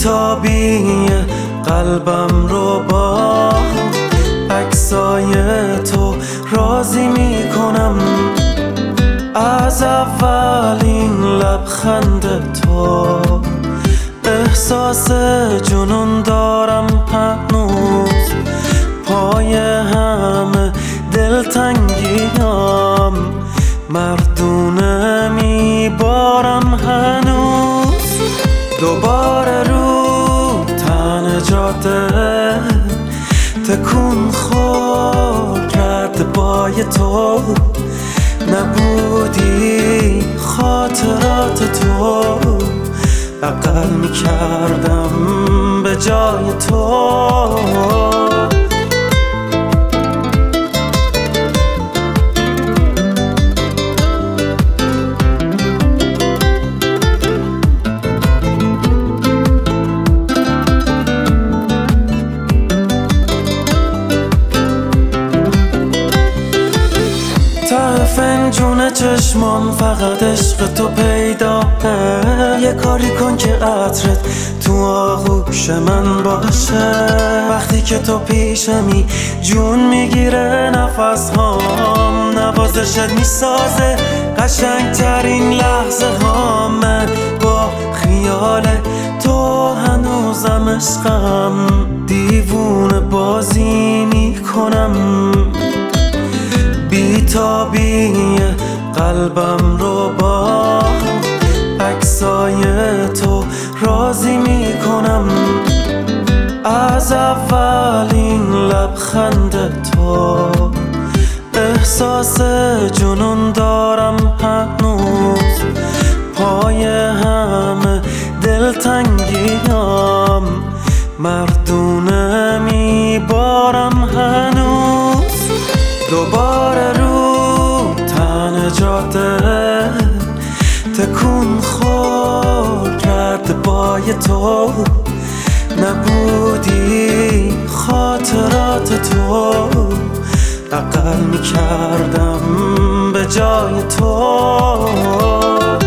بی‌تابی قلبم رو با عکسای تو راضی میکنم. از اولین لبخند تو احساس جنون دارم هنوز. پای همه دلتنگیام مردونه میبارم هنوز. دوباره رو تن جاده تکون خورد رد پای تو. نبودی خاطرات تو بغل میکردم به جای تو. فنجون چشمام فقط عشق تو پیداه. یه کاری کن که عطرت تو آغوش من باشه. وقتی که تو پیشمی جون میگیره نفس هام. نوازشت میسازه قشنگترین لحظه ها. من با خیال تو هنوزم عشقم. دیوونه بازی میکنم. بی‌تابی قلبم رو با عکسای تو راضی میکنم. از اولین لبخند تو احساس جنون دارم هنوز. پای همه دلتنگیام مردونه میبارم هنوز. دوباره رو تن جاده تکون خورد رد پای تو. نبودی خاطرات تو بغل میکردم به جای تو.